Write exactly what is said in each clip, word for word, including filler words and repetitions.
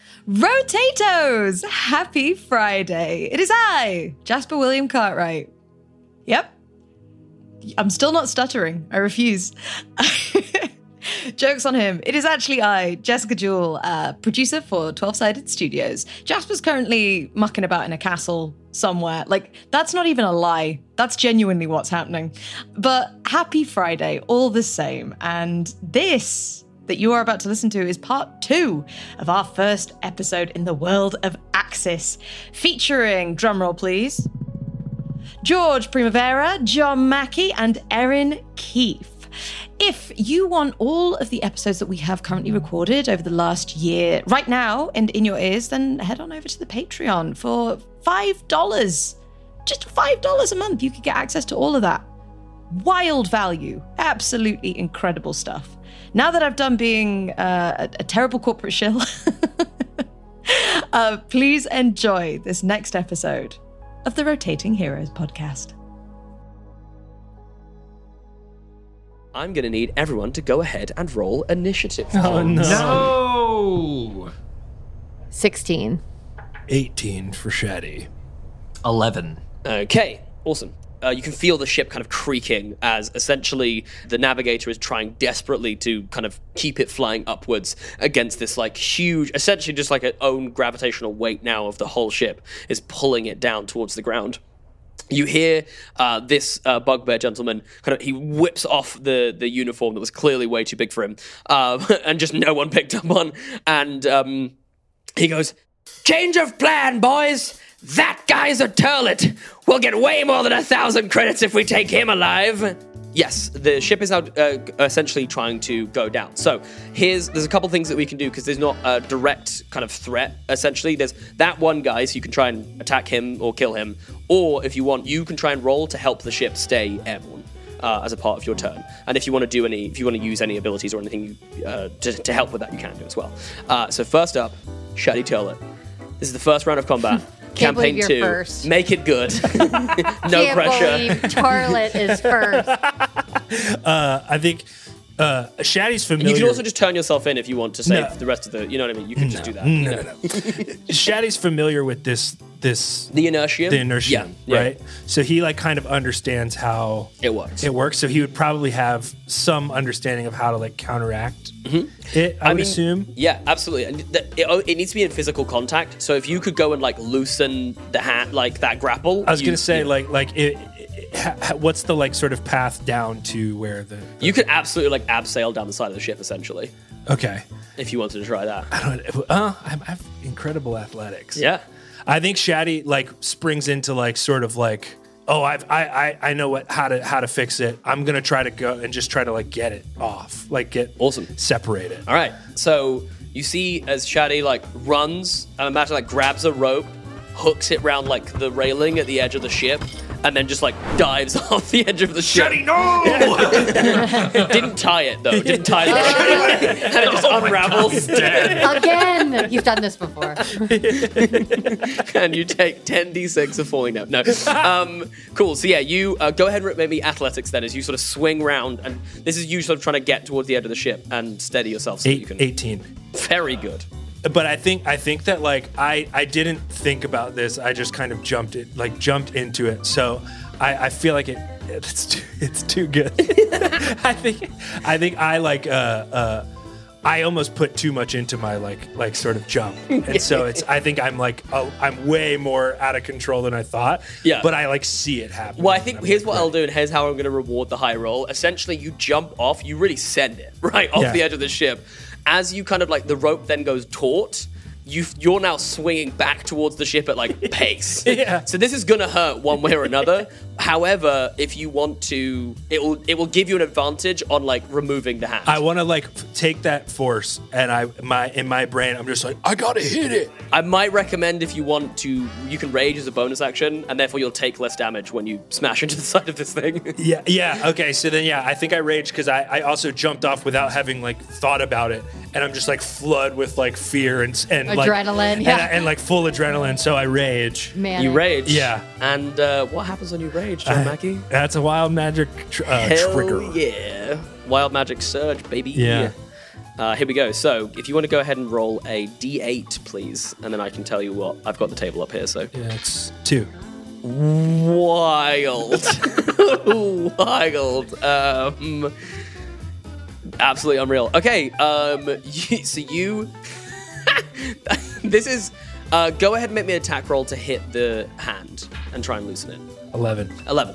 Rotatos! Happy Friday. It is I, Jasper William Cartwright. Yep. I'm still not stuttering. I refuse. Joke's on him. It is actually I, Jessica Jewell, uh, producer for twelve-Sided Studios. Jasper's currently mucking about in a castle somewhere. Like, that's not even a lie. That's genuinely what's happening. But happy Friday, all the same. And this that you are about to listen to is part two of our first episode in the world of Axis, featuring, drumroll please, George Primavera, John Mackey, and Erin Keefe. If you want all of the episodes that we have currently recorded over the last year right now and in your ears, then head on over to the Patreon for five dollars. Just five dollars a month. You could get access to all of that. Wild value. Absolutely incredible stuff. Now that I've done being uh, a, a terrible corporate shill, uh, please enjoy this next episode of the Rotating Heroes podcast. I'm going to need everyone to go ahead and roll initiative. Oh, no. No! sixteen. eighteen for Shaddy. eleven. Okay, awesome. Uh, you can feel the ship kind of creaking as essentially the navigator is trying desperately to kind of keep it flying upwards against this like huge, essentially just like an own gravitational weight now of the whole ship is pulling it down towards the ground. You hear uh, this uh, bugbear gentleman kind of, he whips off the, the uniform that was clearly way too big for him uh, and just no one picked up on. And um, he goes, "Change of plan, boys. That guy's a turlet. We'll get way more than a thousand credits if we take him alive." Yes, the ship is now uh, essentially trying to go down. So here's there's a couple things that we can do because there's not a direct kind of threat. Essentially, there's that one guy, so you can try and attack him or kill him, or if you want, you can try and roll to help the ship stay airborne uh, as a part of your turn. And if you want to do any, if you want to use any abilities or anything uh, to, to help with that, you can do as well. Uh, so first up, Shaddy Turlet. This is the first round of combat. Can't Campaign believe two. you're first. Make it good. No Can't pressure. believe Tarlet is first. Uh, I think uh, Shaddy's familiar. You can also just turn yourself in if you want to save No. the rest of the. You know what I mean? You can just do that. No, no, no. Shaddy's familiar with this, this The inertia. the inertia, Yeah, yeah. right? So he like kind of understands how It works. It works. So he would probably have some understanding of how to like counteract it. I, would mean, assume. Yeah, absolutely. And th- it, it needs to be in physical contact. So if you could go and like loosen the hat, like that grapple. I was you, gonna say you, like like it, it, ha, what's the like sort of path down to where the, the you could absolutely like abseil down the side of the ship essentially okay. if you wanted to try that. I don't. Uh, I have incredible athletics. Yeah. I think Shaddy like springs into like sort of like, oh, I've, I I I know what how to how to fix it. I'm gonna try to go and just try to like get it off, like get Awesome. separate it. All right. So you see as Shaddy like runs, I imagine like grabs a rope, hooks it round like the railing at the edge of the ship, and then just like dives off the edge of the ship. Shaddy, no! Didn't tie it though. Didn't tie the rope. And it just unravels. Again, you've done this before. And you take ten d six of falling down. No. Um, cool. So yeah, you uh, go ahead and maybe athletics then as you sort of swing round, and this is you sort of trying to get towards the edge of the ship and steady yourself so that you Eight, can. eighteen. Very good. But I think I think that like I, I didn't think about this. I just kind of jumped it like jumped into it. So I, I feel like it it's too, it's too good. I think I think I like uh, uh, I almost put too much into my like like sort of jump, and so it's I think I'm like oh, I'm way more out of control than I thought. Yeah. But I like see it happen. Well, I think I'm here's like, what right. I'll do, and here's how I'm going to reward the high roll. Essentially, you jump off, you really send it right off Yeah. the edge of the ship. As you kind of like the rope then goes taut, you you're now swinging back towards the ship at like pace. Yeah. So this is gonna hurt one way or another. However, if you want to, it will it will give you an advantage on like removing the hand. I want to like f- take that force, and I my in my brain I'm just like I gotta hit it. I might recommend if you want to, you can rage as a bonus action, and therefore you'll take less damage when you smash into the side of this thing. Yeah, yeah. Okay, so then yeah, I think I raged because I, I also jumped off without having like thought about it, and I'm just like flood with like fear and and like, Adrenaline, and, yeah. and like full adrenaline. So I rage. Man, You rage. Yeah. And uh, what happens when you rage, John Mackey? That's a wild magic tr- uh, Hell trigger. yeah. Wild magic surge, baby. Yeah. Uh, here we go. So, if you want to go ahead and roll a d eight, please, and then I can tell you what. I've got the table up here, so. Yeah, it's two. Wild. Wild. Um, absolutely unreal. Okay, um, you, so you... this is... Uh, go ahead and make me an attack roll to hit the hand and try and loosen it. Eleven. eleven.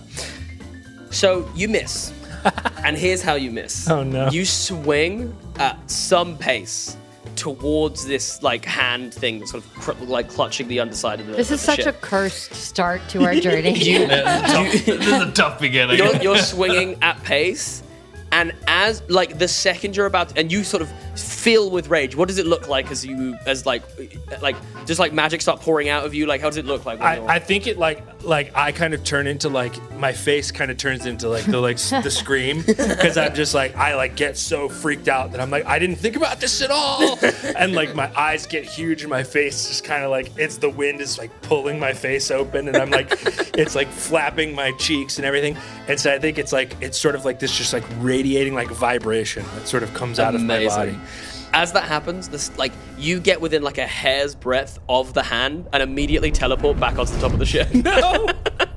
So you miss. And here's how you miss. Oh, no. You swing at some pace towards this like hand thing that's sort of cr- like clutching the underside of the This of is the such ship. a cursed start to our journey. You, this is a tough beginning. you're, you're swinging at pace, and as like the second you're about to, and you sort of fill with rage. What does it look like as you as like like just like magic start pouring out of you? Like how does it look like? when I, you're- I think it like like I kind of turn into like my face kind of turns into like the like s- the scream because I'm just like I like get so freaked out that I'm like I didn't think about this at all, and like my eyes get huge and my face just kind of like it's the wind is like pulling my face open and I'm like it's like flapping my cheeks and everything, and so I think it's like it's sort of like this just like radiating like vibration that sort of comes out of my Amazing. body. As that happens, this like you get within like a hair's breadth of the hand and immediately teleport back onto the top of the ship. No.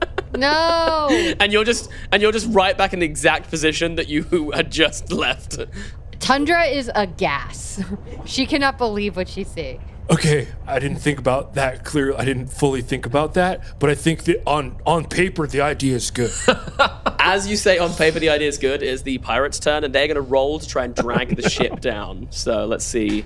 No. and you're just and you're just right back in the exact position that you had just left. Tundra is a gas. She cannot believe what she's seeing. Okay, I didn't think about that clearly. I didn't fully think about that, but I think that on on paper the idea is good. As you say on paper, the idea is good. Is the pirates' turn, and they're going to roll to try and drag the ship down. So let's see.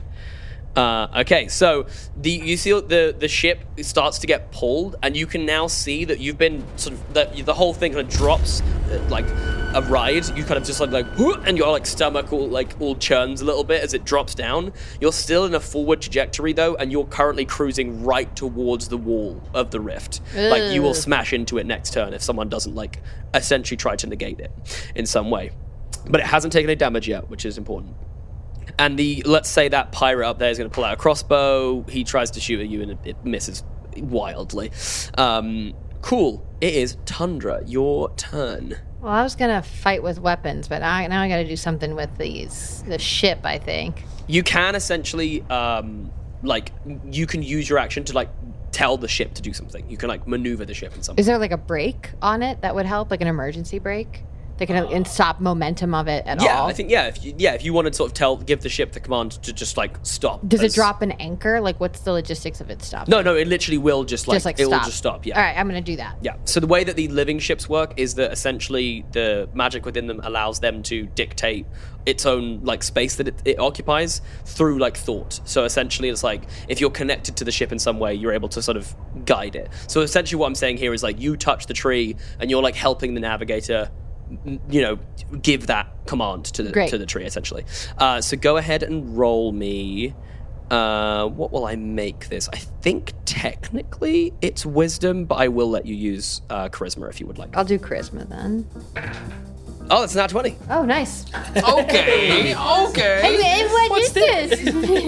Uh, okay, so the you see the the ship starts to get pulled, and you can now see that you've been sort of the, the whole thing kind of drops uh, like a ride. You kind of just like like and your like stomach all like all churns a little bit as it drops down. You're still in a forward trajectory though, and you're currently cruising right towards the wall of the rift. Like you will Ugh. smash into it next turn if someone doesn't like essentially try to negate it in some way. But it hasn't taken any damage yet, which is important. And the let's say that pirate up there is going to pull out a crossbow. He tries to shoot at you, and it, it misses wildly. Um, cool. It is Tundra. Your turn. Well, I was gonna fight with weapons, but I, now I got to do something with these the ship. I think. You can essentially, um, like, you can use your action to like tell the ship to do something. You can like maneuver the ship in some way. Is there like a brake on it that would help, like an emergency brake? That can and stop momentum of it at Yeah, all. I think yeah. If you, yeah, if you want to sort of tell, give the ship the command to just like stop. Does it as- drop an anchor? Like, what's the logistics of it stopping? No, no. It literally will just like, just like it stop. will just stop. Yeah. All right, I'm gonna do that. Yeah. So the way that the living ships work is that essentially the magic within them allows them to dictate its own like space that it, it occupies through like thought. So essentially it's like if you're connected to the ship in some way, you're able to sort of guide it. So essentially what I'm saying here is like you touch the tree and you're like helping the navigator, you know, give that command to the Great. to the tree essentially. Uh, so go ahead and roll me. Uh, what will I make this? I think technically it's wisdom, but I will let you use uh, charisma if you would like. I'll do charisma then. Oh, that's not twenty. Oh, nice. Okay, okay. Hey, man, what What's is this?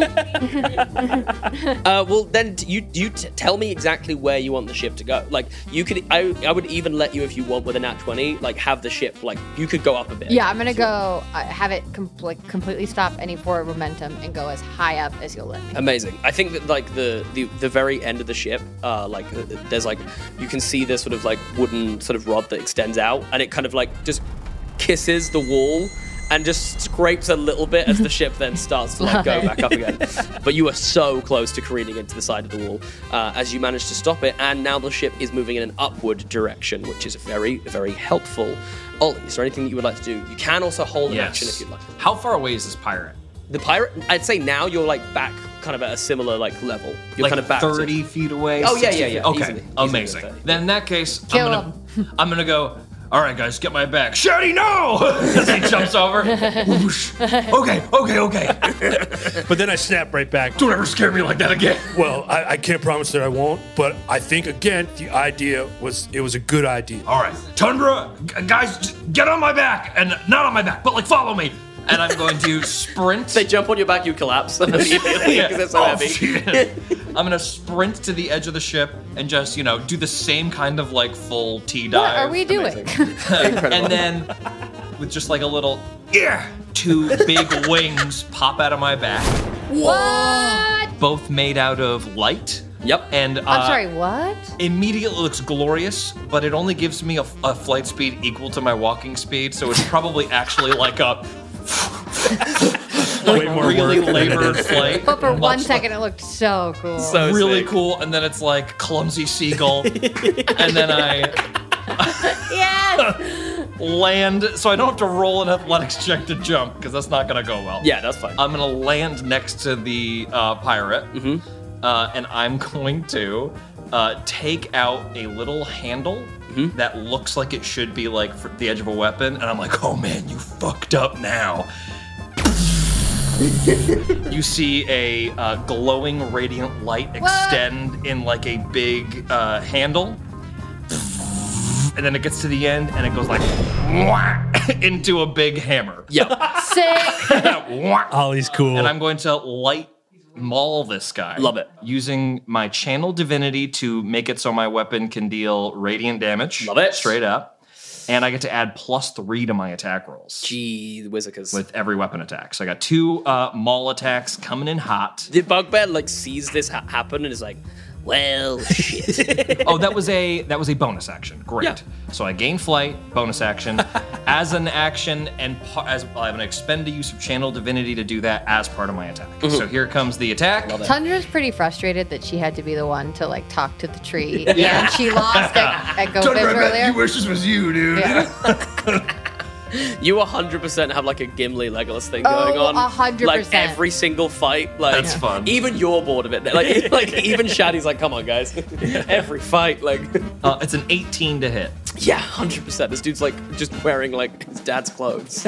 Uh, well, then t- you you t- tell me exactly where you want the ship to go. Like you could, I I would even let you if you want with a nat twenty, like have the ship like you could go up a bit. Yeah, I'm gonna go uh, have it com- like completely stop any forward momentum and go as high up as you'll let me. Amazing. I think that like the the, the very end of the ship, uh, like uh, there's like you can see this sort of like wooden sort of rod that extends out, and it kind of like just kisses the wall and just scrapes a little bit as the ship then starts to like Love go it. back up again. But you are so close to careening into the side of the wall uh, as you manage to stop it, and now the ship is moving in an upward direction, which is very, very helpful. Ollie, is there anything that you would like to do? You can also hold an action if you'd like. How far away is this pirate? The pirate, I'd say now you're like back kind of at a similar like level. You're Like kind of back to- thirty feet away? Oh, yeah, sixty yeah, feet? yeah, Okay, easily, easily amazing. thirty. Then in that case, Kill I'm gonna, I'm gonna go. All right, guys, get my back. Shady, no! As he jumps over. Whoosh. Okay, okay, okay. But then I snap right back. Don't ever scare me like that again. Well, I, I can't promise that I won't, but I think again the idea was it was a good idea. All right, Tundra, g- guys, just get on my back, and not on my back, but like follow me. And I'm going to sprint. They jump on your back, you collapse immediately because they're so Oh, heavy. shit. I'm gonna sprint to the edge of the ship and just, you know, do the same kind of like full T dive. What are we doing? Incredible. And then with just like a little yeah, two big wings pop out of my back, What? both made out of light. Yep. And uh, I'm sorry, what? immediately looks glorious, but it only gives me a, a flight speed equal to my walking speed, so it's probably actually like a like Way more really work than it labored is. flight. But for Much one like- second, it looked so cool. So really sick. cool, and then it's like clumsy seagull, and then I yes! land, so I don't have to roll an athletics check to jump because that's not gonna go well. Yeah, that's fine. I'm gonna land next to the uh, pirate, uh, and I'm going to uh, take out a little handle that looks like it should be like for the edge of a weapon, and I'm like, oh man, you fucked up now. You see a uh, glowing radiant light extend in like a big uh, handle, and then it gets to the end and it goes like into a big hammer. yeah. Sick. Ollie's cool. And I'm going to light maul this guy. Love it. Using my channel divinity to make it so my weapon can deal radiant damage. Love it. Straight up. And I get to add plus three to my attack rolls Gee, the Whizzikers. with every weapon attack. So I got two uh, maul attacks coming in hot. The bugbear like sees this ha- happen and is like, well, shit. Oh, that was a that was a bonus action. Great. Yeah. So I gain flight, bonus action, as an action, and par- as I'm going to expend the use of channel divinity to do that as part of my attack. So here comes the attack. Tundra's pretty frustrated that she had to be the one to like talk to the tree. Yeah. And she lost at, at Go Fish earlier. wish this was you, dude. Yeah. You one hundred percent have like a Gimli Legolas thing Oh, going on. one hundred Like percent. every single fight. Like, That's fun. Even you're bored of it. Like, like even Shaddy's like, come on, guys. Every fight, like, Uh, it's an eighteen to hit. yeah, one hundred percent. This dude's like just wearing like his dad's clothes.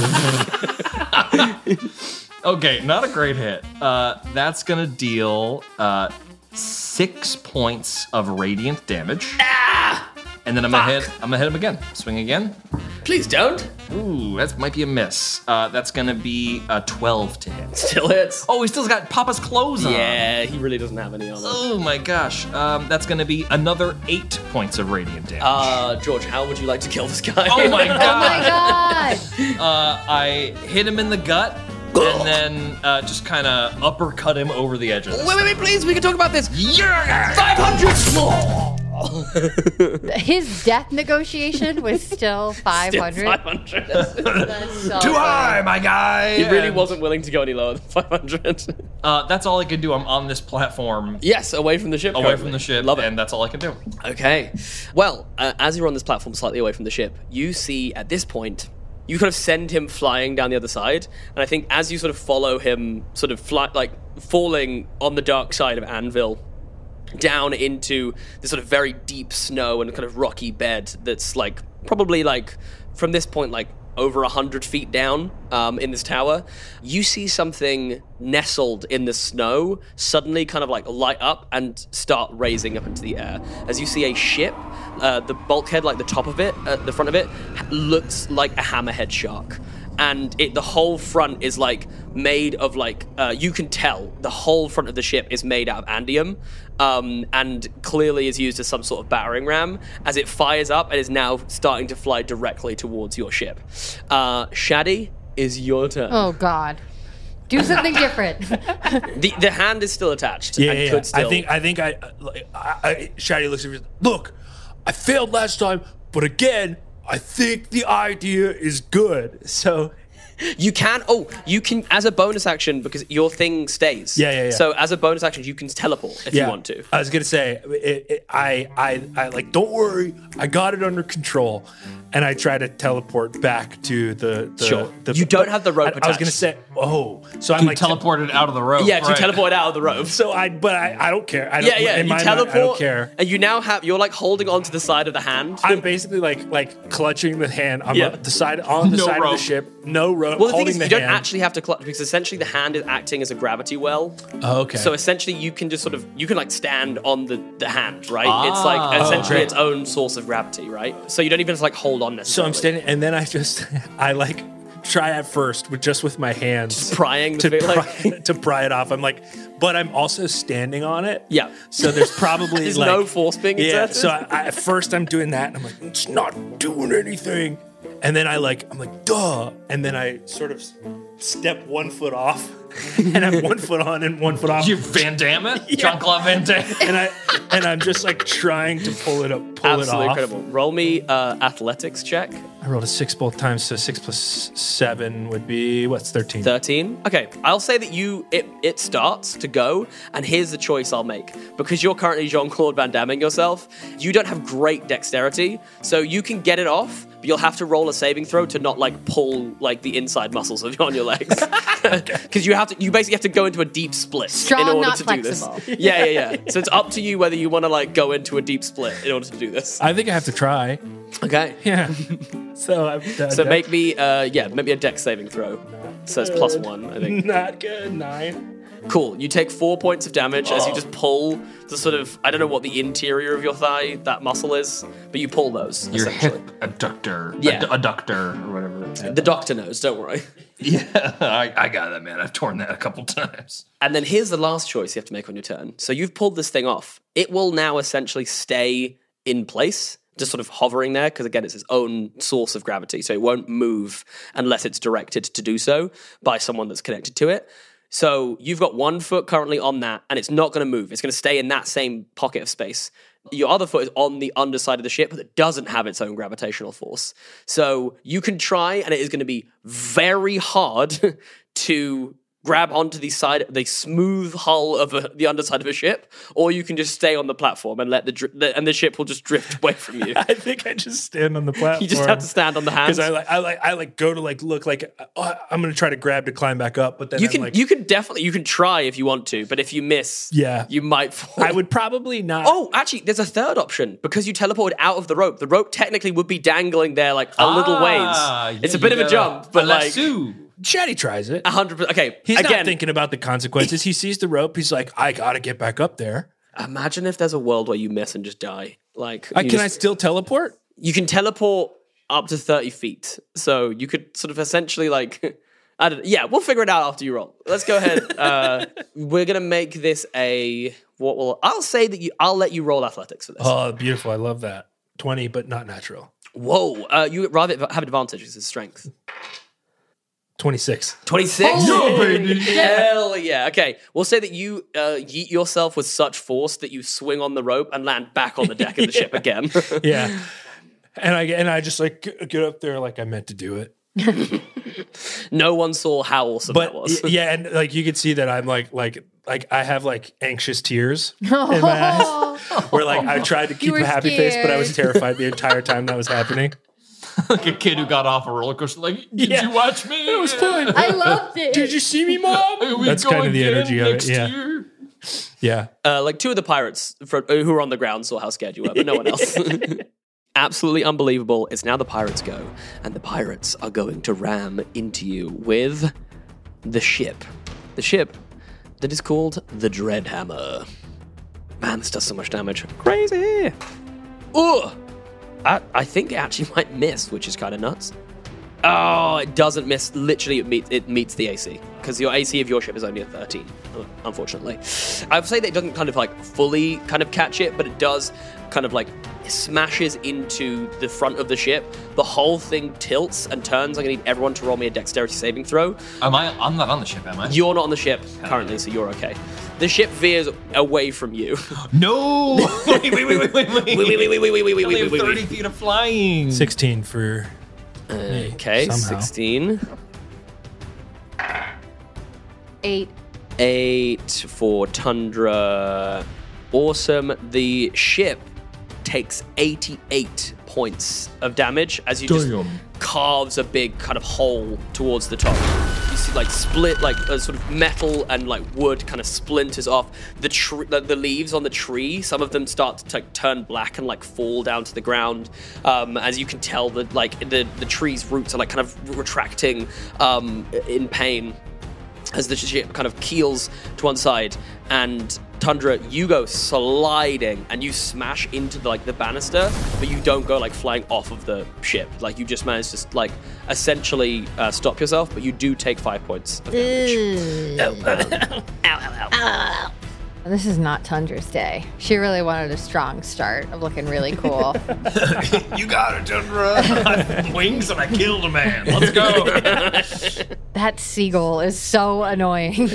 Okay, not a great hit. Uh, that's gonna deal uh, six points of radiant damage. Ah! And then I'm gonna hit. I'm gonna hit him again. Swing again. Please don't. Ooh, that might be a miss. Uh, that's gonna be a twelve to hit. Still hits. Oh, he still's got Papa's clothes on. Yeah, he really doesn't have any armor. Oh my gosh. Um, that's gonna be another eight points of radiant damage. Uh, George, how would you like to kill this guy? oh my Oh my god. god! uh, I hit him in the gut. And then uh, just kind of uppercut him over the edge of this. Wait, wait, wait, please. We can talk about this. Yeah! five hundred. His death negotiation was still five hundred. five hundred. That's so Too funny. high, my guy. He really And, wasn't willing to go any lower than five hundred. Uh, that's all I can do. I'm on this platform, Yes, away from the ship. away currently. from the ship, Love it. and that's all I can do. Okay. Well, uh, as you're on this platform slightly away from the ship, you see at this point, you kind of send him flying down the other side. And I think as you sort of follow him, sort of fly, like falling on the dark side of Anvil, down into this sort of very deep snow and kind of rocky bed that's like probably like from this point like over a hundred feet down um, in this tower, you see something nestled in the snow suddenly kind of like light up and start raising up into the air. As you see a ship, uh, the bulkhead, like the top of it, uh, the front of it, ha- looks like a hammerhead shark. And it, the whole front is like made of like, uh, you can tell the whole front of the ship is made out of andium, um, and clearly is used as some sort of battering ram as it fires up and is now starting to fly directly towards your ship. Uh, Shaddy, is your turn. Oh god. Do something different. The the hand is still attached. Yeah, and yeah, could yeah. still. I think I think I, like, I, I Shady looks at me. Look, I failed last time, but again, I think the idea is good. So You can, oh, you can, as a bonus action, because your thing stays. Yeah, yeah, yeah. So as a bonus action, you can teleport if yeah, you want to. I was gonna say, it, it, I, I, I like. Don't worry, I got it under control, and I try to teleport back to the. the Sure. The, You don't have the rope I, I was gonna attached. say, oh, so I'm You like teleported out of the rope. Yeah, to right. teleport out of the rope. So I, but I, I don't care. I don't, Yeah, yeah. In You my teleport, mind, I don't care. and you now have you're like holding onto the side of the hand. I'm basically like like clutching the hand on Yeah. the side on the No side of rope. the ship. No rope. well, the thing holding is, the you don't hand. actually have to clutch because essentially the hand is acting as a gravity well. Oh, okay. So essentially, you can just sort of you can like stand on the the hand, right? it's Ah. like Oh, essentially great. its own source of gravity, right? So you don't even just like hold on So necessarily. I'm standing, and then I just I like try at first with just with my hands prying the to bit, like pry, to pry it off. I'm like, but I'm also standing on it. Yeah. So there's probably There's like no force being yeah. exerted? So I, I, at first I'm doing that, and I'm like, it's not doing anything. And then I like, I'm like, duh. And then I sort of step one foot off and have one foot on and one foot off. You Van Damme it? Yeah. Jean-Claude Van Damme. And I and I'm just like trying to pull it up, pull Absolutely it off. incredible. Roll me uh, athletics check. I rolled a six both times, so six plus seven would be what's thirteen? thirteen. Okay, I'll say that you it it starts to go, and here's the choice I'll make. Because you're currently Jean-Claude Van Damming yourself, you don't have great dexterity, so you can get it off, but you'll have to roll a saving throw to not like pull like the inside muscles of on your legs. Because you have to you basically have to go into a deep split Strong, in order not to flexible. do this. Yeah, yeah, yeah. So it's up to you whether you want to like go into a deep split in order to do this. I think I have to try. Okay. Yeah. So I've done So that. make me uh yeah, make me a dex saving throw. So it's plus one, I think. Not good. Nine. Cool. You take four points of damage as you just pull the sort of, I don't know what the interior of your thigh, that muscle is, but you pull those, Your essentially. hip adductor. Yeah. Ad- adductor or whatever. The doctor knows, don't worry. Yeah, I, I got that, man. I've torn that a couple times. And then here's the last choice you have to make on your turn. So you've pulled this thing off. It will now essentially stay in place, just sort of hovering there, because again, it's its own source of gravity. So it won't move unless it's directed to do so by someone that's connected to it. So you've got one foot currently on that, and it's not going to move. It's going to stay in that same pocket of space. Your other foot is on the underside of the ship, but it doesn't have its own gravitational force. So you can try, and it is going to be very hard to grab onto the side, the smooth hull of a, the underside of a ship, or you can just stay on the platform and let the, dri- the and the ship will just drift away from you. I think I just stand on the platform. You just have to stand on the hands. because I like I like I like go to like look like oh, I'm gonna try to grab to climb back up, but then You I'm can like, you can definitely you can try if you want to, but if you miss, Yeah. you might fall. I would probably not. Oh, actually, there's a third option because you teleported out of the rope. The rope technically would be dangling there like a little Ah, ways. yeah, It's a you bit of a got jump, but a like lasso. Chatty tries it. a hundred percent. Okay, He's again, not thinking about the consequences. He sees the rope. He's like, I gotta get back up there. imagine if there's a world where you miss and just die. Like, I, you can I just- still teleport? you can teleport up to thirty feet. So you could sort of essentially like, I don't know. Yeah, we'll figure it out after you roll. Let's go ahead. Uh, we're going to make this a, what will, I'll say that you, I'll let you roll athletics for this. Oh, beautiful. I love that. twenty, but not natural. Whoa. Uh, you rather have advantage. It's his strength. twenty-six. twenty-six? Yeah, baby. Hell yeah. Okay. We'll say that you uh, yeet yourself with such force that you swing on the rope and land back on the deck of the ship again. Yeah. And I and I just like g- get up there like I meant to do it. No one saw how awesome But that was. y- yeah, and like you could see that I'm like like like I have like anxious tears in my eyes. Where like I tried to keep were a happy face, but I was scared. terrified the entire time that was happening. Like a kid who got off a roller coaster. Like, did Yeah. you watch me? It was fun. I loved it. Did you see me, mom? Here we That's go kind of the again energy of it. next Yeah. year. Yeah. Uh, like two of the pirates from, who were on the ground saw how scared you were, but no one else. Absolutely unbelievable. It's now the pirates' go, and the pirates are going to ram into you with the ship. The ship that is called the Dreadhammer. Man, this does so much damage. Crazy! Ugh! I, I think it actually might miss, which is kind of nuts. Oh, it doesn't miss. Literally, it meets it meets the A C because your A C of your ship is only a thirteen. Unfortunately, I would say that it doesn't kind of like fully kind of catch it, but it does kind of like smashes into the front of the ship. The whole thing tilts and turns. I'm gonna need everyone to roll me a dexterity saving throw. Am I? I'm not on the ship, am I? You're not on the ship currently, so you're okay. The ship veers away from you. No! wait, wait, wait, wait, wait, wait. Wait, wait, wait, wait, wait, wait, wait, I only wait, have wait, thirty wait. feet of flying. sixteen for Okay, somehow. sixteen. Eight. Eight for Tundra. Awesome. The ship takes eighty-eight points of damage as you just Damn. carves a big kind of hole towards the top. You see like split, like a sort of metal and like wood kind of splinters off. The tree, the, the leaves on the tree, some of them start to like, turn black and like fall down to the ground. Um, as you can tell, the like the the tree's roots are like kind of retracting um, in pain as the ship kind of keels to one side, and Tundra, you go sliding and you smash into the, like the banister, but you don't go like flying off of the ship. Like you just manage to like essentially uh, stop yourself, but you do take five points of damage. This is not Tundra's day. She really wanted a strong start of looking really cool. You got it, Tundra. I have wings and I killed a man. Let's go. That seagull is so annoying.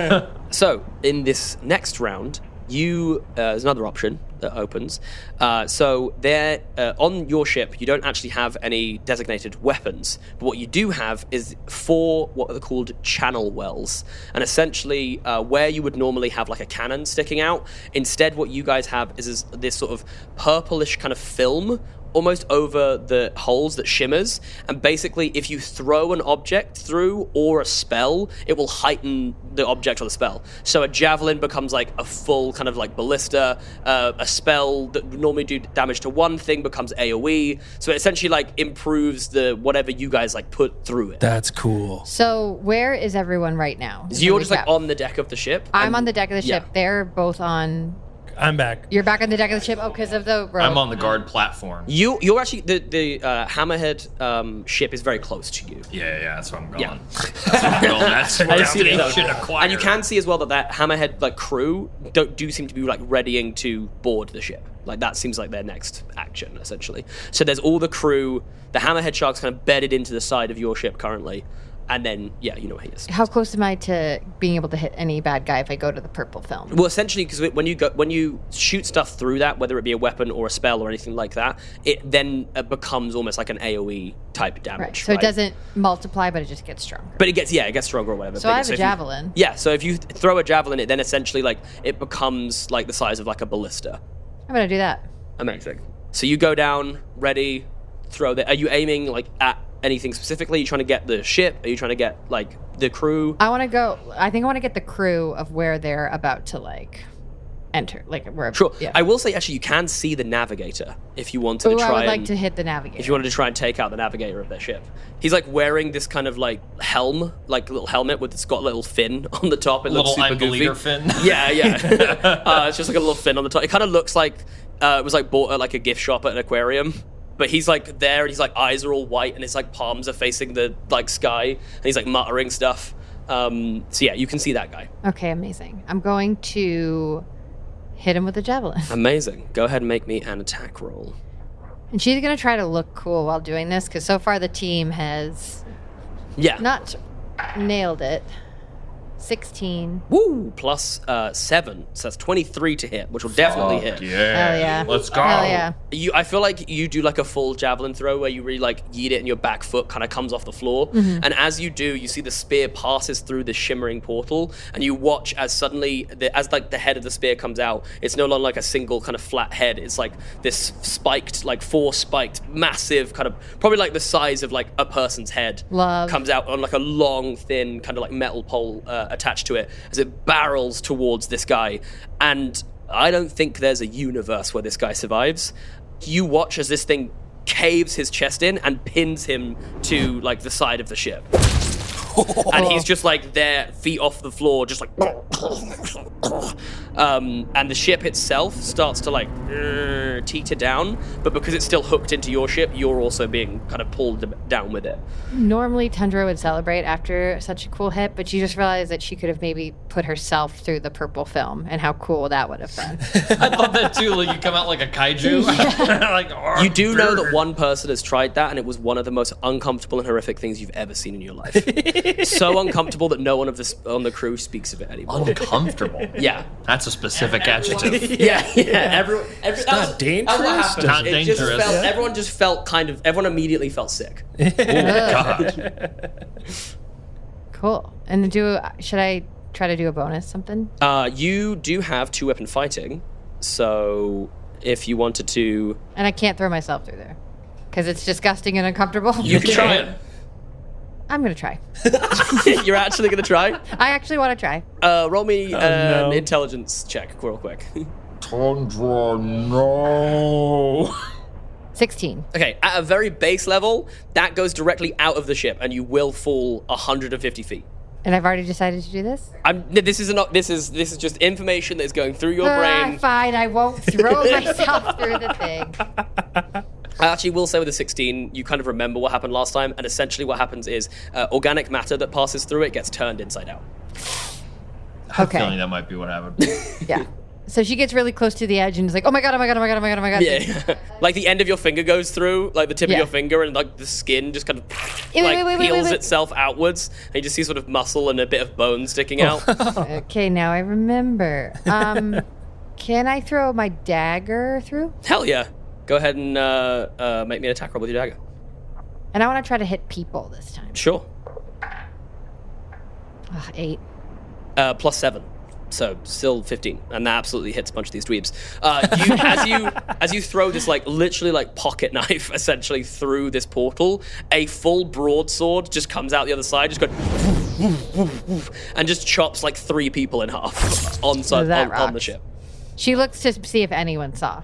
So, in this next round, you uh, there's another option that opens. Uh, so there, uh, on your ship, you don't actually have any designated weapons, but what you do have is four what are called channel wells, and essentially uh, where you would normally have like a cannon sticking out, instead what you guys have is, is this sort of purplish kind of film almost over the holes that shimmers, and basically if you throw an object through or a spell, it will heighten the object or the spell. So a javelin becomes like a full kind of like ballista, uh, a spell that would normally do damage to one thing becomes AoE, so it essentially like improves the whatever you guys like put through it. That's cool. So where is everyone right now? So you're just like on the deck of the ship? I'm and- on the deck of the ship. yeah. They're both on... I'm back. You're back on the deck of the ship? Oh, because of the rope. I'm on the guard platform. You, you're actually, the, the uh, Hammerhead um, ship is very close to you. Yeah, yeah, that's where I'm going. Yeah. That's where I'm going. That's where I see that. station acquired. And you can see as well that that Hammerhead like crew don't do seem to be like readying to board the ship. Like that seems like their next action essentially. So there's all the crew. The Hammerhead shark's kind of bedded into the side of your ship currently, and then yeah, you know where he is. How close am I to being able to hit any bad guy if I go to the purple film? Well, essentially, because when you go when you shoot stuff through that, whether it be a weapon or a spell or anything like that, it then uh, becomes almost like an AoE type damage. Right. So right? it doesn't multiply, but it just gets stronger. But it gets yeah, it gets stronger or whatever. So I have So a if you- javelin. yeah, so if you th- throw a javelin, it then essentially like it becomes like the size of like a ballista. I'm going to do that. Amazing. So you go down, ready, throw the. Are you aiming like at anything specifically? Are you trying to get the ship? Are you trying to get like the crew? I want to go... I think I want to get the crew of where they're about to, like, enter. Like, where... Sure. Yeah. I will say actually, you can see the navigator if you wanted Ooh, to try I would and, like to hit the navigator. if you wanted to try and take out the navigator of their ship. He's like wearing this kind of like helm, like little helmet with it's got a little fin on the top. It looks Little super I'm the goofy. leader fin. Yeah, yeah. uh, it's just like a little fin on the top. It kind of looks like uh, it was like bought at like a gift shop at an aquarium. But he's like there, and his like eyes are all white, and his like palms are facing the like sky, and he's like muttering stuff. Um, so yeah, you can see that guy. Okay, amazing. I'm going to hit him with a javelin. Amazing. Go ahead and make me an attack roll. And she's going to try to look cool while doing this, because so far the team has Yeah. not nailed it. sixteen. Woo! Plus uh, seven, so that's twenty-three to hit, which will definitely Fuck hit. yeah. Hell yeah. Let's go. Hell yeah. You, I feel like you do like a full javelin throw where you really like yeet it and your back foot kind of comes off the floor. And as you do, you see the spear passes through the shimmering portal, and you watch as suddenly, the, as like the head of the spear comes out, it's no longer like a single kind of flat head. It's like this spiked, like four spiked, massive kind of, probably like the size of like a person's head. Love. Comes out on like a long, thin kind of like metal pole uh, attached to it as it barrels towards this guy. And I don't think there's a universe where this guy survives. You watch as this thing caves his chest in and pins him to like the side of the ship. And he's just like there, feet off the floor, just like. Um, and the ship itself starts to like uh, teeter down, but because it's still hooked into your ship, you're also being kind of pulled down with it. Normally, Tundra would celebrate after such a cool hit, but she just realized that she could have maybe put herself through the purple film, and how cool that would have been. I thought that too. Like you come out like a kaiju. like You do know that one person has tried that, and it was one of the most uncomfortable and horrific things you've ever seen in your life. So uncomfortable that no one of this on the crew speaks of it anymore. uncomfortable. Yeah. That's a specific adjective. Yeah, yeah. Everyone, every, that not was- dangerous, That was what happened. Not It just dangerous. felt, Yeah. everyone just felt kind of. Everyone immediately felt sick. God. Cool. And do should I try to do a bonus something? Uh, you do have two weapon fighting, so if you wanted to, And I can't throw myself through there because it's disgusting and uncomfortable. you can try it. I'm gonna try. You're actually gonna try. I actually want to try. Uh, roll me an no. intelligence check, real quick. Tundra, no. sixteen. Okay, at a very base level, that goes directly out of the ship, and you will fall one hundred fifty feet. And I've already decided to do this. I'm, this is not. This is this is just information that is going through your Ah, brain. fine. I won't throw myself through the thing. I actually will say with the sixteen, you kind of remember what happened last time, and essentially what happens is uh, organic matter that passes through it gets turned inside out. I have Okay. a feeling that might be what happened. Yeah. So she gets really close to the edge and is like, oh my god, oh my god, oh my god, oh my god, oh my god. Yeah. Like the end of your finger goes through, like the tip Yeah. of your finger, and like the skin just kind of Wait, like wait, wait, wait, peels wait, wait. itself outwards, and you just see sort of muscle and a bit of bone sticking out. Okay, now I remember. Um, can I throw my dagger through? Hell yeah. Go ahead and uh, uh, make me an attack roll with your dagger. And I want to try to hit people this time. Sure. Ugh, eight. Uh, plus seven. So still fifteen, and that absolutely hits a bunch of these dweebs. Uh, you, as you as you throw this like literally like pocket knife essentially through this portal, a full broadsword just comes out the other side, just going woof, woof, woof, and just chops like three people in half on So on, that on the rocks. ship. She looks to see if anyone saw.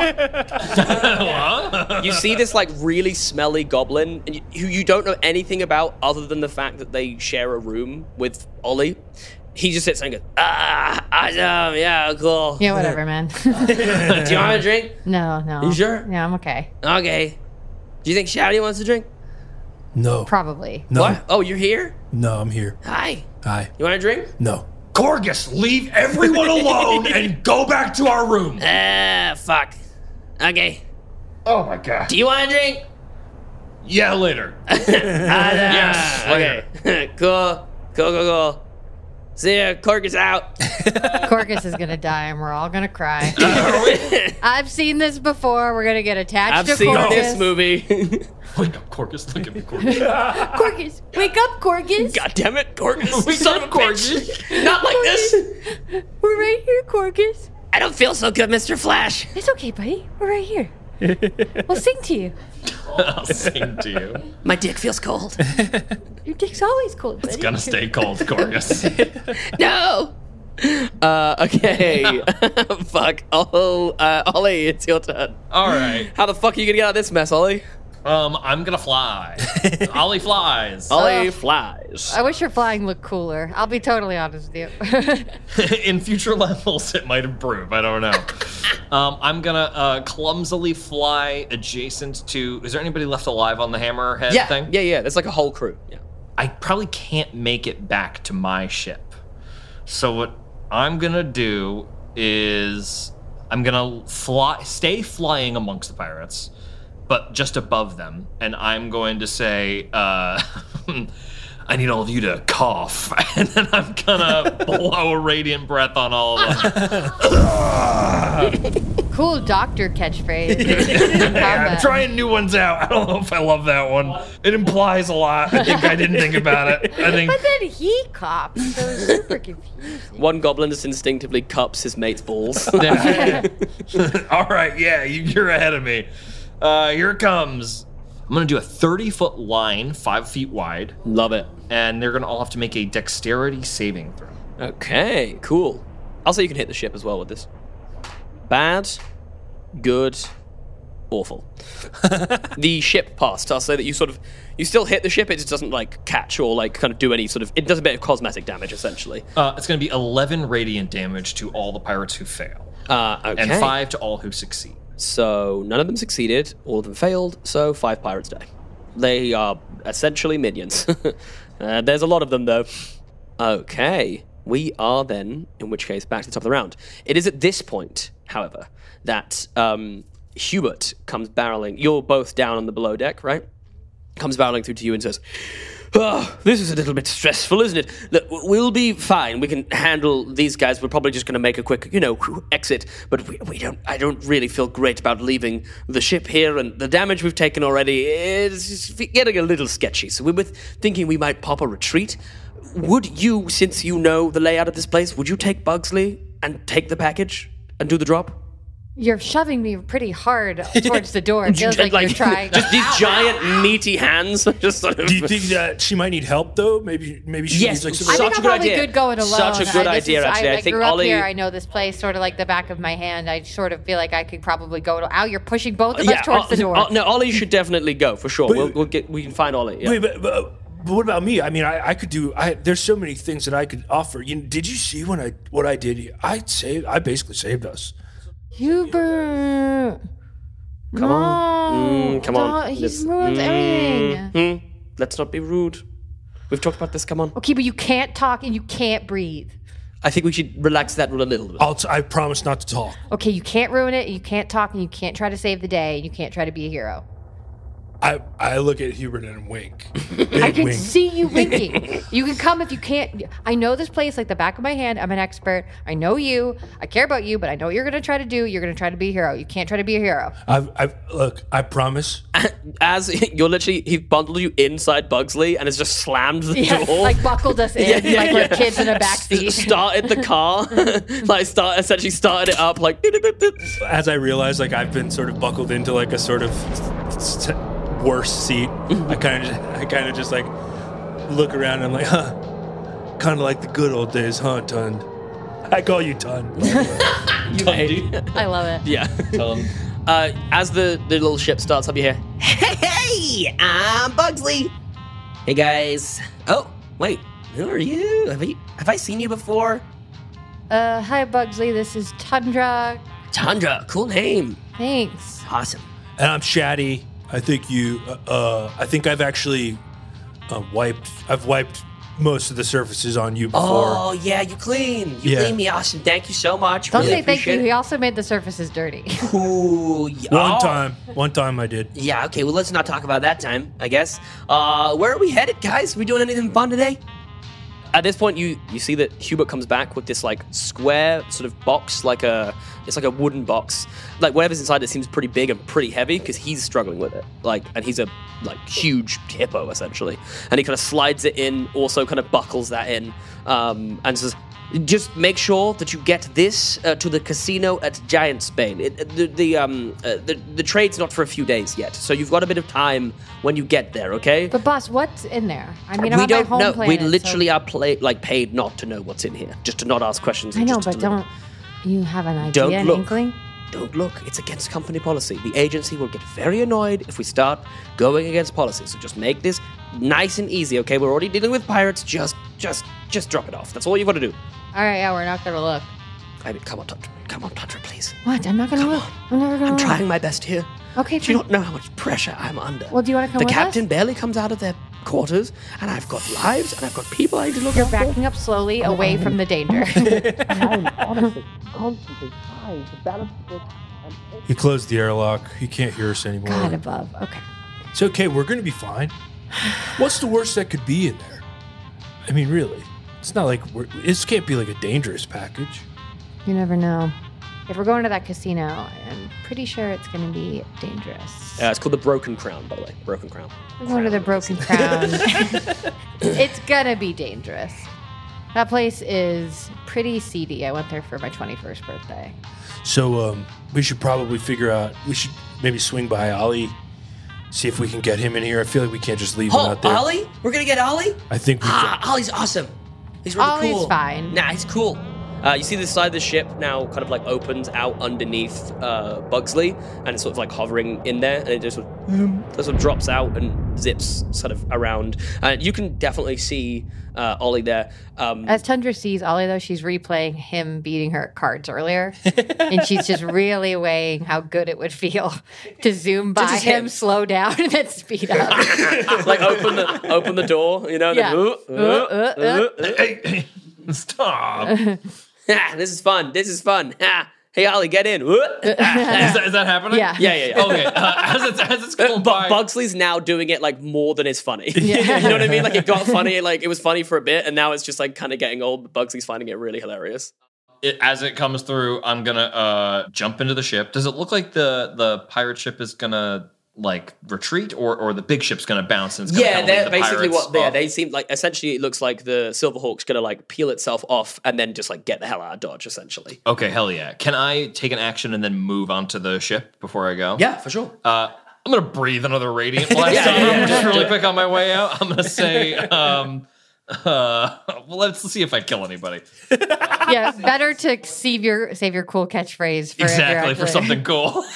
You see this like really smelly goblin, and you, who you don't know anything about other than the fact that they share a room with Ollie. He just sits there and goes, ah, awesome, yeah, cool. Yeah, whatever, man. Do you want a drink? no, no. You sure? Yeah, I'm okay. Okay. Do you think Shouty wants a drink? No. Probably. No. What? Oh, you're here? No, I'm here. Hi. Hi. You want a drink? No. Gorgus, leave everyone alone and go back to our room. Ah, fuck. Okay. Oh my god. Do you want a drink? Yeah, later. Yes. later. Okay. cool. Cool, cool, cool. See ya. Cork is out. Corcus is gonna die and we're all gonna cry. I've seen this before. We're gonna get attached I've to seen Corcus. this movie. Wake up, Gorgus. Look at me, Gorgus. Corcus, wake up, Corcus. God damn it, Corcus. Wake Son up, of a bitch. Not like this. We're right here, Corcus. I don't feel so good, Mister Flash. It's okay, buddy. We're right here. We'll sing to you. I'll sing to you. My dick feels cold. Your dick's always cold, buddy. It's gonna stay cold, Gorgus. No. Uh, okay. Fuck. Oh, uh, Ollie, it's your turn. All right. How the fuck are you gonna get out of this mess, Ollie? Um, I'm gonna fly. Ollie flies. Ollie Oh. flies. I wish your flying looked cooler. I'll be totally honest with you. In future levels, it might improve. I don't know. um, I'm gonna uh, clumsily fly adjacent to. Is there anybody left alive on the hammerhead Yeah, thing? yeah, yeah. There's like a whole crew. Yeah. I probably can't make it back to my ship. So what I'm gonna do is I'm gonna fly, stay flying amongst the pirates, but just above them, and I'm going to say, uh, I need all of you to cough, and then I'm gonna blow a radiant breath on all of them. Cool doctor catchphrase. Yeah, I'm Combat. trying new ones out. I don't know if I love that one. It implies a lot. I think I didn't think about it. I think But then he cops, so it's super confusing. One goblin just instinctively cups his mate's balls. all right, yeah, you, you're ahead of me. Uh, here it comes. I'm gonna do a thirty foot line, five feet wide, Love it. and they're gonna all have to make a dexterity saving throw. Okay, cool. I'll say you can hit the ship as well with this. Bad, good, awful. The ship passed. I'll say that you sort of, you still hit the ship, it just doesn't like catch or like kind of do any sort of, it does a bit of cosmetic damage essentially. Uh, it's gonna be eleven radiant damage to all the pirates who fail, Uh, okay. and five to all who succeed. So none of them succeeded, all of them failed, so five pirates die. They are essentially minions. uh, there's a lot of them though. Okay, we are then, in which case, back to the top of the round. It is at this point, however, that um, Hubert comes barreling. You're both down on the below deck, right? Comes barreling through to you and says, "Oh, this is a little bit stressful, isn't it? Look, we'll be fine. We can handle these guys. We're probably just going to make a quick, you know, exit. But we, we don't. I don't really feel great about leaving the ship here, and the damage we've taken already is getting a little sketchy. So we were thinking we might pop a retreat. Would you, since you know the layout of this place, would you take Bugsley and take the package and do the drop?" You're shoving me pretty hard towards the door. It feels like, you're trying. Just these giant meaty hands, just sort of. Do you think that she might need help though? Maybe maybe she Yes, needs like I some. such think a I'm good probably idea. good going alone. Such a good I, this idea, is- actually. I, I I think grew up Ollie- here. I know this place sort of like the back of my hand. I sort of feel like I could probably go to. Ow, you're pushing both of us towards uh, the door. uh, no, Ollie should definitely go for sure. Wait, we'll, wait. we'll get. We can find Ollie. Yeah. Wait, but, but, but what about me? I mean, I, I could do. I there's so many things that I could offer. You did you see when I what I did? I saved. I basically saved us. Hubert. Come on. No, Mm, come on. don't- He's Let's- ruined everything. Mm, let's not be rude. We've talked about this. Come on. Okay, but you can't talk and you can't breathe. I think we should relax that rule a little bit. I'll t- I promise not to talk. Okay, you can't ruin it. You can't talk, and you can't try to save the day. And you can't try to be a hero. I, I look at Hubert and wink. I Big can wink. see you winking. You can come if you can't. I know this place like the back of my hand. I'm an expert. I know you. I care about you, but I know what you're going to try to do. You're going to try to be a hero. You can't try to be a hero. I've, I've, look, I promise. As you're literally, he bundled you inside Bugsley and has just slammed the Yeah, door. like buckled us in, Yeah, yeah, like yeah. we're kids in a backseat. Started the car, like start essentially started it up, like. As I realize, like I've been sort of buckled into like a sort of s- s- worse seat. I kind of, I kind of just like look around and I'm like, huh, kind of like the good old days, huh, Tund? I call you Tund. I love it. Yeah. Uh, as the, the little ship starts up, you hear, Hey, I'm Bugsley. Hey guys. Oh, wait. Who are you? Have you have I seen you before? Uh, hi, Bugsley. This is Tundra. Tundra, cool name. Thanks. Awesome. And I'm Shaddy. I think you. Uh, uh, I think I've actually uh, wiped. I've wiped most of the surfaces on you before. Oh yeah, you clean. You Yeah. clean me, awesome. Thank you so much. Don't Really say thank you. appreciate He it. also made the surfaces dirty. Cool. Yeah. One Oh. time. One time I did. Yeah. Okay. Well, let's not talk about that time. I guess. Uh, where are we headed, guys? We doing anything fun today? at this point, you you see that Hubert comes back with this like square sort of box, like a it's like a wooden box. Like whatever's inside it seems pretty big and pretty heavy because he's struggling with it. Like, and he's a like huge hippo essentially, and he kind of slides it in, also kind of buckles that in, um, and says, "Just make sure that you get this uh, to the casino at Giantsbane. It, the the um uh, the the trade's not for a few days yet, so you've got a bit of time when you get there. Okay." But boss, what's in there? I mean, I'm we on don't my home know. planet. we literally so... are play, like paid not to know what's in here, just to not ask questions. I and know, just to but deliver. don't you have an idea, Don't an look. inkling? Don't look. It's against company policy. The agency will get very annoyed if we start going against policy. So just make this nice and easy, okay? We're already dealing with pirates. Just, just, just drop it off. That's all you've got to do. All right, yeah, we're not gonna look. I mean, come on, Tundra. Come on, Tundra, please. What? I'm not gonna Come look. on. I'm never gonna I'm look. trying my best here. Okay, Do you fine. not know how much pressure I'm under? Well, do you wanna come The with captain us? barely comes out of their quarters, and I've got lives, and I've got people I need to look You're out for. backing up slowly away from the danger. I'm honestly constantly trying to balance this. He closed the airlock. He can't hear us anymore. God above. Okay. It's okay. We're going to be fine. What's the worst that could be in there? I mean, really. It's not like we're, this can't be like a dangerous package. You never know. If we're going to that casino, I'm pretty sure it's going to be dangerous. Uh, it's called the Broken Crown, by the way. Broken Crown. We're going to the Broken Crown. It's going to be dangerous. That place is pretty seedy. I went there for my twenty-first birthday. So um, we should probably figure out, we should maybe swing by Ollie, see if we can get him in here. I feel like we can't just leave him Oh, out there. Ollie? We're gonna get Ollie? I think we Ah, can. Ollie's awesome. He's really Ollie's cool. fine. Nah, he's cool. Uh, you see the side of the ship now kind of like opens out underneath uh, Bugsley, and it's sort of like hovering in there, and it just sort of, just sort of drops out and zips sort of around. And you can definitely see uh, Ollie there. Um, As Tundra sees Ollie, though, she's replaying him beating her at cards earlier. And she's just really weighing how good it would feel to zoom by Just him, him. slow down, and then speed up. like open the open the door, you know. and Yeah. Then, uh, uh, Uh, uh, Stop. ah, this is fun. This is fun. Ah, hey Ollie, get in. Uh, Is that, is that happening? Yeah. yeah, yeah, yeah. Okay. Uh, as it's as it's going But by, Bugsley's now doing it like more than is funny. you know what I mean? Like it got funny, like it was funny for a bit, and now it's just like kind of getting old. But Bugsley's finding it really hilarious. it, as it comes through, I'm gonna uh, jump into the ship. Does it look like the the pirate ship is gonna like retreat, or or the big ship's gonna bounce and it's gonna Yeah, kinda they're lead the basically pirates what. Yeah, off? they seem like essentially it looks like the Silverhawk's gonna like peel itself off and then just like get the hell out of Dodge. Essentially. Okay, hell yeah. Can I take an action and then move onto the ship before I go? Yeah, for sure. Uh, I'm gonna breathe another radiant blast Yeah, on yeah, him yeah. just really quick on my way out. I'm gonna say, um, uh, well, let's see if I kill anybody. yeah, better to save your save your cool catchphrase for if you're Exactly, for actually- something cool.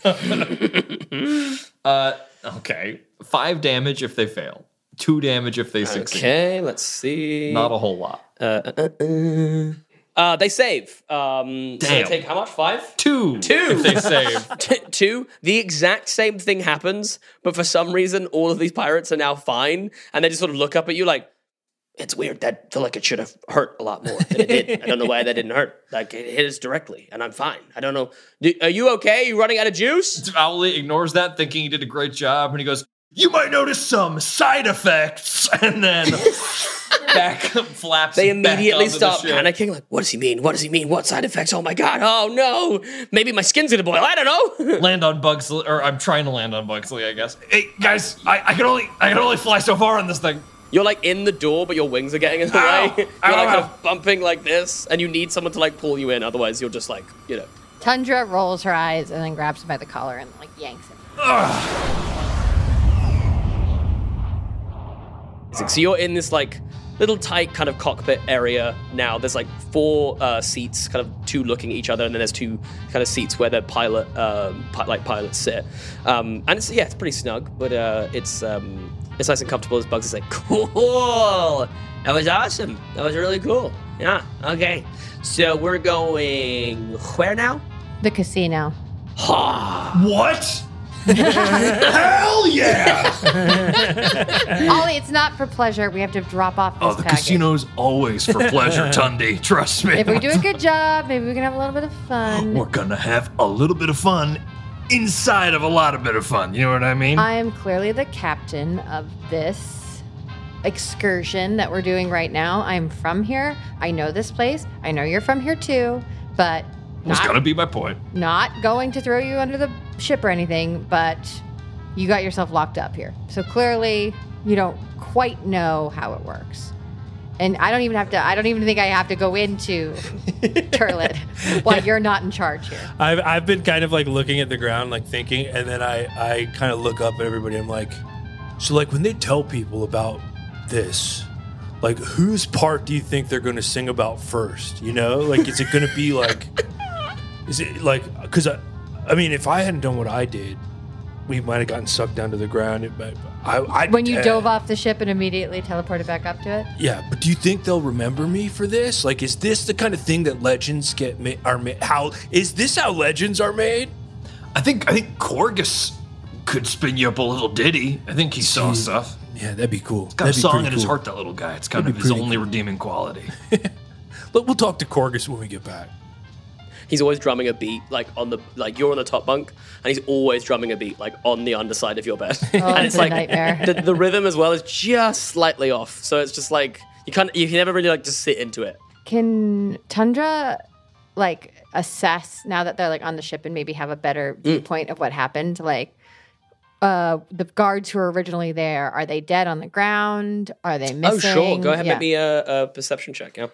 uh, okay, five damage if they fail, two damage if they succeed. Okay, let's see. Not a whole lot. Uh, uh, uh, uh, they save. Um, so they Damn. take how much? Five? Two, Two. if they save. T- two. The exact same thing happens, but for some reason, all of these pirates are now fine, and they just sort of look up at you like, It's weird. That felt like it should have hurt a lot more than it did. I don't know why that didn't hurt. Like, it hit us directly, and I'm fine. I don't know. Do, are you okay? You running out of juice? Owly ignores that, thinking he did a great job, and he goes, "You might notice some side effects," and then back flaps. They immediately back start onto the ship. panicking. Like, what does he mean? What does he mean? What side effects? Oh my god! Oh no! Maybe my skin's gonna boil. I don't know. Land on Bugsley, or I'm trying to land on Bugsley, I guess. Hey guys, I, I can only I can only fly so far on this thing. You're like in the door, but your wings are getting in the Ow! way. You're Ow, like kind ow. of bumping like this, and you need someone to like pull you in. Otherwise, you're just like, you know. Tundra rolls her eyes and then grabs him by the collar and like yanks him. So you're in this like little tight kind of cockpit area now. There's like four uh, seats, kind of two looking at each other, and then there's two kind of seats where the pilot, um, pi- like pilots sit. Um, and it's yeah, it's pretty snug, but uh, it's um, it's nice and comfortable. As Bugs is like, Cool. That was awesome. That was really cool. Yeah. Okay. So we're going where now? The casino. What? Hell yeah! Ollie, it's not for pleasure. We have to drop off this Oh, the package. casino's always for pleasure, Tundi. Trust me. If we do a good job, maybe we can have a little bit of fun. We're gonna have a little bit of fun inside of a lot of bit of fun. You know what I mean? I am clearly the captain of this excursion that we're doing right now. I'm from here. I know this place. I know you're from here too, but was not, gonna be my point. not going to throw you under the ship or anything, but you got yourself locked up here. So clearly you don't quite know how it works. And I don't even have to, I don't even think I have to go into Turlet while you're not in charge here. I've I've been kind of like looking at the ground, like thinking, and then I I kind of look up at everybody. I'm like, so like when they tell people about this, like whose part do you think they're going to sing about first? You know, like is it going to be like, is it like because I, I mean, if I hadn't done what I did, we might have gotten sucked down to the ground. It, but I, I When you uh, dove off the ship and immediately teleported back up to it? Yeah, but do you think they'll remember me for this? Like, is this the kind of thing that legends get ma- are made? How is this how legends are made? I think I think Corgus could spin you up a little ditty. I think he saw See, stuff. Yeah, that'd be cool. Got a That'd be song pretty in his cool. heart, that little guy. It's kind That'd of be his pretty only cool. redeeming quality. Look, we'll talk to Corgus when we get back. he's always drumming a beat like on the like you're on the top bunk, and he's always drumming a beat like on the underside of your bed. Oh, and it's it's a like nightmare. the, the rhythm as well is just slightly off. So it's just like you can't you can never really like just sit into it. Can Tundra like assess now that they're like on the ship and maybe have a better Mm. viewpoint of what happened? Like, uh, the guards who were originally there, are they dead on the ground? Are they missing? Oh sure, go ahead, Yeah. make me a, a perception check. Yeah.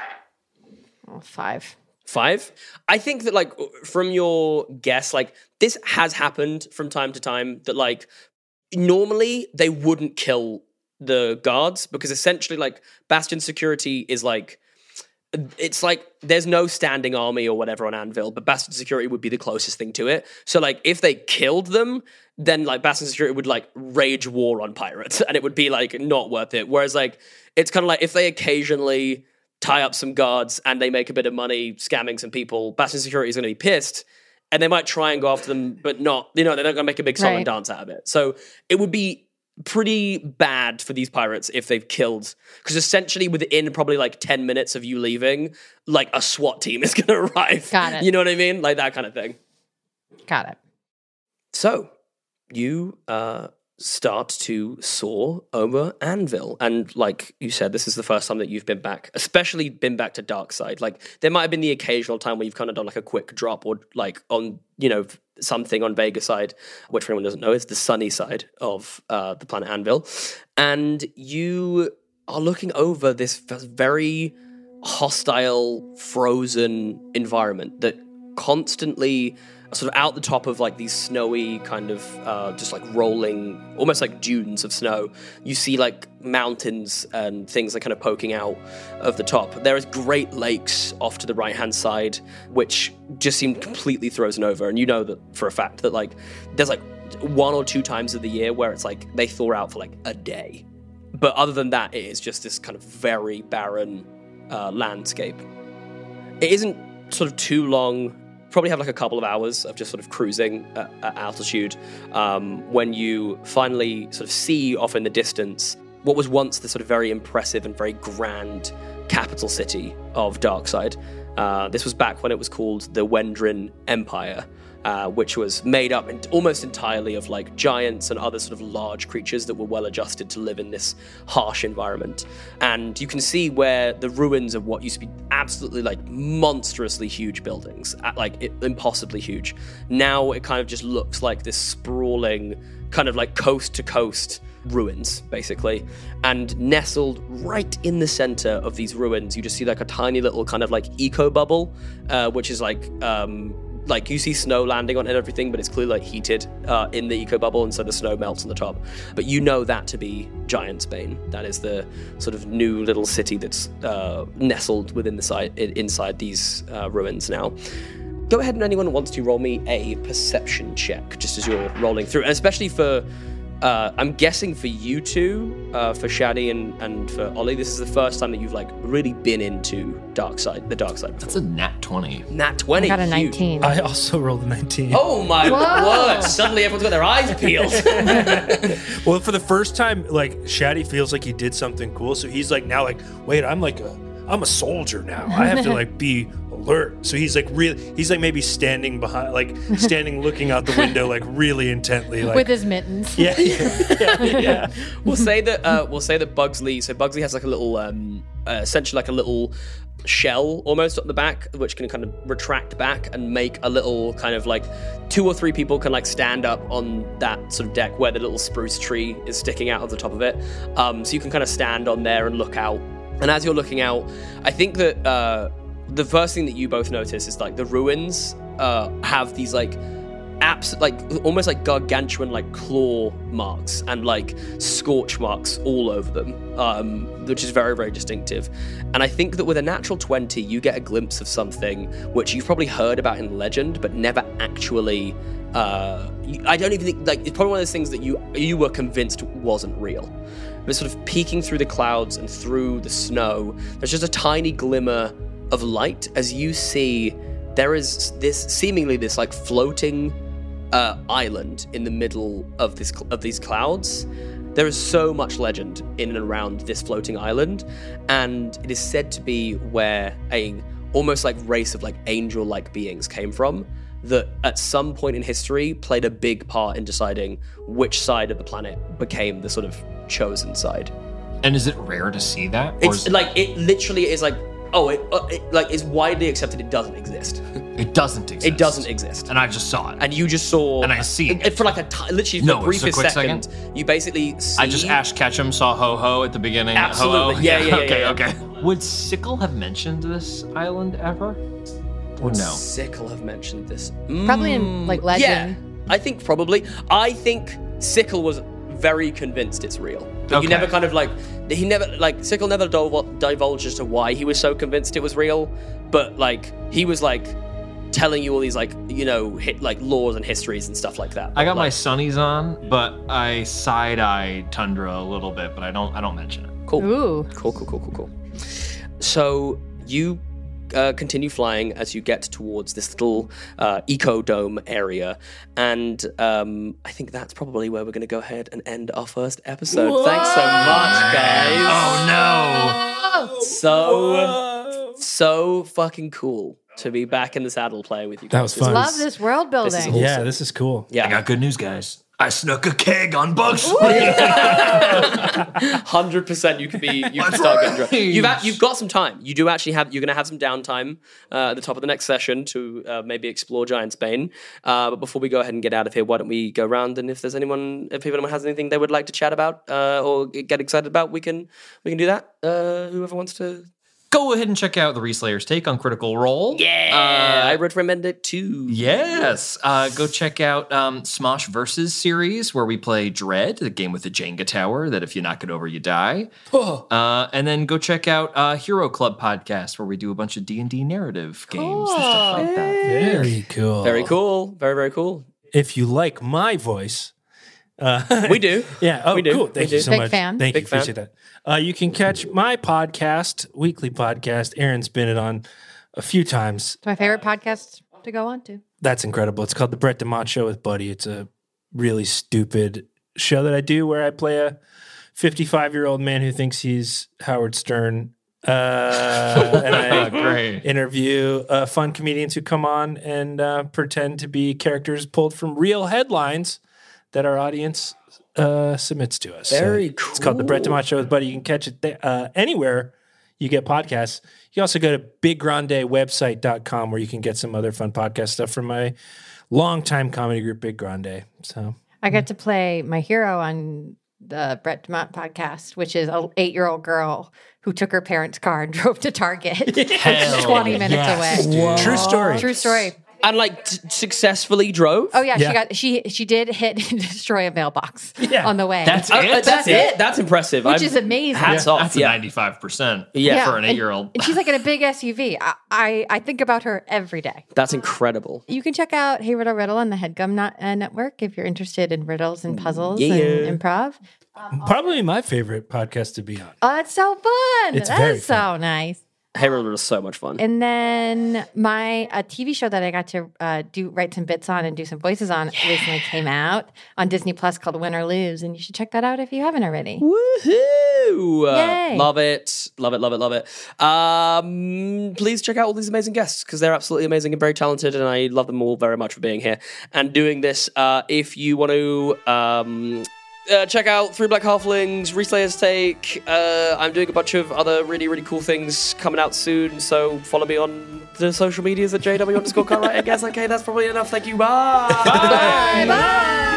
Oh, five. Five? I think that, like, from your guess, like, this has happened from time to time that, like, normally they wouldn't kill the guards because essentially, like, Bastion security is, like, it's like there's no standing army or whatever on Anvil, but Bastion security would be the closest thing to it. So, like, if they killed them, then, like, Bastion security would, like, rage war on pirates and it would be, like, not worth it. Whereas, like, it's kind of like if they occasionally tie up some guards and they make a bit of money scamming some people, Bastion security is going to be pissed and they might try and go after them, but not, you know, they're not going to make a big song Right. and dance out of it. So it would be pretty bad for these pirates if they've killed, because essentially within probably like ten minutes of you leaving, like a SWAT team is going to arrive. Got it. You know what I mean? Like that kind of thing. Got it. So you uh, start to soar over Anvil. And like you said, this is the first time that you've been back, especially been back to Darkside. Like there might have been the occasional time where you've kind of done like a quick drop or like on, you know, something on Vega side, which for anyone who doesn't know is the sunny side of uh, the planet Anvil. And you are looking over this very hostile, frozen environment that constantly sort of out the top of like these snowy kind of uh, just like rolling, almost like dunes of snow. You see like mountains and things like kind of poking out of the top. There is Great Lakes off to the right-hand side, which just seem completely frozen over. And you know that for a fact that like there's like one or two times of the year where it's like they thaw out for like a day. But other than that, it is just this kind of very barren uh, landscape. It isn't sort of too long. Probably have like a couple of hours of just sort of cruising at, at altitude um, when you finally sort of see off in the distance what was once the sort of very impressive and very grand capital city of Darkside. Uh, this was back when it was called the Wendrin Empire, uh, which was made up in, almost entirely of like giants and other sort of large creatures that were well adjusted to live in this harsh environment. And you can see where the ruins of what used to be absolutely like monstrously huge buildings, like it, impossibly huge. Now it kind of just looks like this sprawling kind of like coast to coast ruins, basically. And nestled right in the center of these ruins, you just see like a tiny little kind of like eco bubble, uh, which is like um, like you see snow landing on it and everything, but it's clearly like heated uh, in the eco bubble, and so the snow melts on the top. But you know that to be Giantsbane. That is the sort of new little city that's uh, nestled within the side inside these uh, ruins now. Go ahead and anyone who wants to roll me a perception check just as you're rolling through, and especially for. Uh, I'm guessing for you two, uh, for Shadi and, and for Ollie, this is the first time that you've like really been into dark side, the dark side. That's a nat twenty. Nat twenty. I got a huge. nineteen. I also rolled a nineteen. Oh my Whoa. word! Suddenly everyone's got their eyes peeled. Well, for the first time, like Shadi feels like he did something cool, so he's like now like, wait, I'm like a, I'm a soldier now. I have to like be alert. So he's like really, he's like maybe standing behind, like standing looking out the window, like really intently, like With his mittens. yeah, yeah, yeah, yeah. we'll say that uh, we'll say that Bugsley. So Bugsley has like a little, um, uh, essentially like a little shell almost at the back, which can kind of retract back and make a little kind of like two or three people can like stand up on that sort of deck where the little spruce tree is sticking out of the top of it. Um, so you can kind of stand on there and look out. And as you're looking out, I think that uh, the first thing that you both notice is like the ruins uh, have these like abs- like almost like gargantuan like claw marks and like scorch marks all over them, um, which is very, very distinctive. And I think that with a natural twenty, you get a glimpse of something which you've probably heard about in legend, but never actually. Uh, I don't even think like it's probably one of those things that you you were convinced wasn't real. But sort of peeking through the clouds and through the snow, there's just a tiny glimmer of light as you see there is this seemingly this like floating uh, island in the middle of this of these clouds. There is so much legend in and around this floating island, and it is said to be where a almost like race of like angel-like beings came from that at some point in history played a big part in deciding which side of the planet became the sort of chosen side. And is it rare to see that? Or It's is it, like it literally is like oh it, uh, it like is widely accepted it doesn't exist. it doesn't exist. It doesn't exist. And I just saw it. And you just saw And I see it. for like a t- literally for No, the it's a briefest quick second, second. you basically see I just Ash Ketchum saw Ho Ho at the beginning. Absolutely. Ho-Oh. Yeah, yeah, yeah, okay, yeah, okay. Would Sickle have mentioned this island ever? Or no? Sickle have mentioned this. Probably in, Mm, like, legend. Yeah, I think probably. I think Sickle was very convinced it's real. But Okay. you never kind of like, he never, like, Sickle never divul- divulged as to why he was so convinced it was real. But, like, he was, like, telling you all these, like, you know, hit, like, laws and histories and stuff like that. I got my like, sunnies on, but I side-eye Tundra a little bit, but I don't I don't mention it. Cool. Ooh. Cool, cool, cool, cool, cool. So you uh, continue flying as you get towards this little uh, eco-dome area. And um, I think that's probably where we're going to go ahead and end our first episode. Thanks so much, guys. Oh So, so fucking cool to be back in the saddle playing with you guys. That was fun. Love this world building. This is Yeah, awesome. this is cool. Yeah. no! I got good news, guys. I snuck a keg on Bugsley. Hundred percent, you could be. You could That's start getting drunk. right. You've a- you've got some time. You do actually have. You're going to have some downtime uh, at the top of the next session to uh, maybe explore Giantsbane. Uh, but before we go ahead and get out of here, why don't we go around and if there's anyone, if anyone has anything they would like to chat about uh, or get excited about, we can we can do that. Uh, whoever wants to. Go ahead and check out the Reslayer's take on Critical Role. Yeah, I would recommend it too. Yes. Uh, go check out um, Smosh Versus series, where we play Dread, the game with the Jenga tower that if you knock it over, you die. Uh, and then go check out uh, Hero Club podcast, where we do a bunch of D and D narrative games and stuff like that. Very cool. Very cool. Very very cool. If you like my voice, uh, We do. yeah. Oh, We do. cool. We Thank do. you so Big much. fan. Thank Big you. fan. Appreciate that. Uh, you can catch my podcast, weekly podcast. Aaron's been it on a few times. It's my favorite podcast to go on to. That's incredible. It's called The Brett DeMott Show with Buddy. It's a really stupid show that I do where I play a fifty-five-year-old man who thinks he's Howard Stern. Uh, and I Great. interview uh, fun comedians who come on and uh, pretend to be characters pulled from real headlines that our audience uh, submits to us. Very So It's called The Brett DeMott Show with Buddy. You can catch it th- uh, anywhere you get podcasts. You can also go to big grande website dot com where you can get some other fun podcast stuff from my longtime comedy group, Big Grande. So I got to play my hero on the Brett DeMott podcast, which is an eight-year-old girl who took her parents' car and drove to Target, which is twenty minutes yes, away. True story. True story. And like t- successfully drove. Oh yeah, Yeah. she got she she did hit and destroy a mailbox Yeah. on the way. That's Uh, it. uh, that's it. That's impressive. Which I'm- is amazing. Hats Yeah, off. That's a yeah. ninety-five percent Yeah. for an and- eight-year-old. And she's like in a big S U V. I, I I think about her every day. That's incredible. You can check out Hey Riddle Riddle on the HeadGum Not- uh, Network if you're interested in riddles and puzzles Yeah. and improv. Probably my favorite podcast to be on. Oh, it's so fun. It's That very is so nice. Hey, Riddle was so much fun. And then my a T V show that I got to uh, do write some bits on and do some voices on recently came out on Disney Plus called Win or Lose, and you should check that out if you haven't already. Woohoo! Uh, Yay. love it, love it, love it, love it. Um, please check out all these amazing guests because they're absolutely amazing and very talented, and I love them all very much for being here and doing this. Uh, if you want to. Um, Uh, check out Three Black Halflings, Reslayer's Take. Uh, I'm doing a bunch of other really, really cool things coming out soon, so follow me on the social medias at J W underscore Cartwright. I guess, okay, that's probably enough. Thank you. Bye. Bye bye.